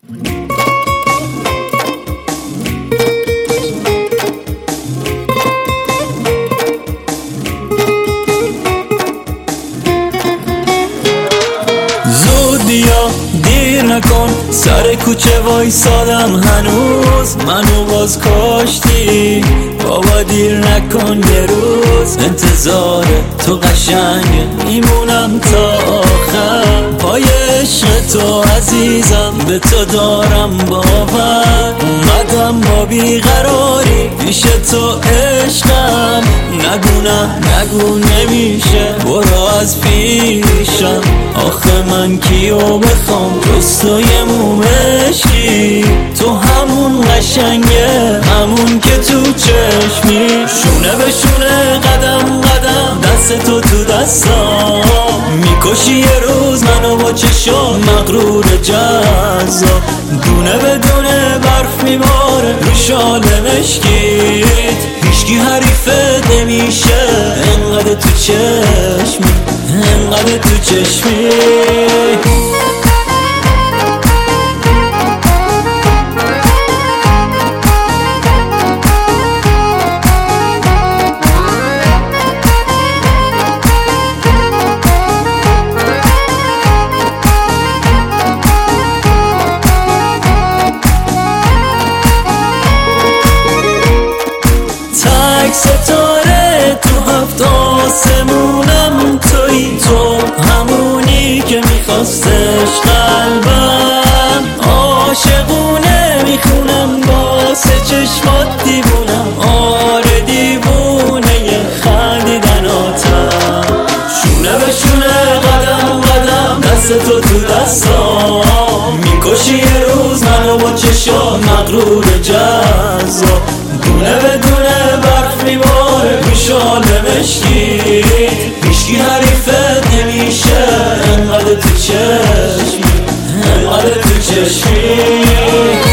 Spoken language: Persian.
بیا دیر نکن، سر کوچه وایسادم هنوز، منو باز کاشتی. بابا دیر نکن، یه روز انتظار تو قشنگه، میمونم تا آخر پای عشق تو عزیزم، به تو دارم باور. اومدم با بیقراری پیش تو عشقم، نگو نه نگو نمیشه، برو از پیشم. آخه من کیو بخوام جز تو یه مومشی، تو همون قشنگه، همون که تو چشمی. شونه به شونه قدم قدم، دست تو دستام، میکشی یه روز منو با چشم مغرور جذاب. دونه به دونه برف میباره رو شال مشکیت، هیچکی حریفت نمیشه، انقدر تو چشمی، انقدر تو چشمی. ستاره تو هفت آسمونم، توی تو همونی که میخواستش قلبم. عاشقونه میخونم واسه چشمات دیوونم، آره دیوونه خندیدناتم. شونه به شونه قدم قدم، دست تو دستام، میکشی یه روز منو با چشام مغرور جذاب. دونه به دونه برف میباره رو شال مشکی، هیچکی حریفت نمیشه، انقدر تو چشمی، انقدر تو چشمی.